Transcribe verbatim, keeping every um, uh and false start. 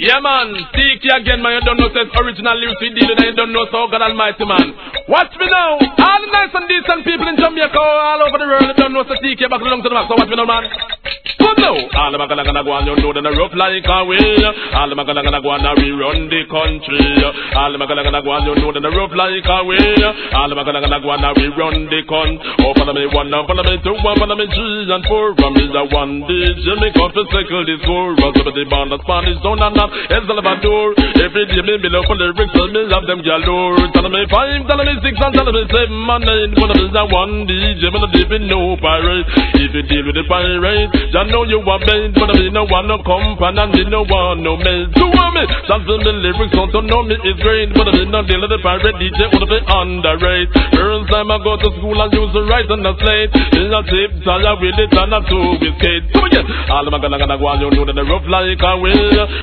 Yeah man, T K again man, you don't know says original lyrics we deal with and you don't know so God Almighty man. Watch me now, all the nice and decent people in Jamaica all over the world, you don't know so T K back along to the back, so watch me now man. Good now, all the gonna gonna go on, you know that the rough like a way. All the gonna gonna go on, we run the country. All the gonna gonna go on, you know that the rough like a way. All the gonna gonna go on, we run the country. Oh, follow me one, follow me two, one, follow me three and four. From me the one, D J me come to cycle this four. Run over the band, the Spanish down and up. El Salvador, every day me below for lyrics, tell me have them galore. Tell me five, tell me six, and tell me seven, and nine. One of them is a one D J, but I deep in no pirate. If you deal with the pirate, you know you are bad, but I mean no one no company, and me no one no mate. So I me, shout from the lyrics, don't know me is great, but I mean no deal with the pirate D J, wanna be underrated. First time I go to school, I use the right and the slate. In a tip, tell you with it, and I two with skate. So again, all of my gonna gonna go on, you know that the rough like a will.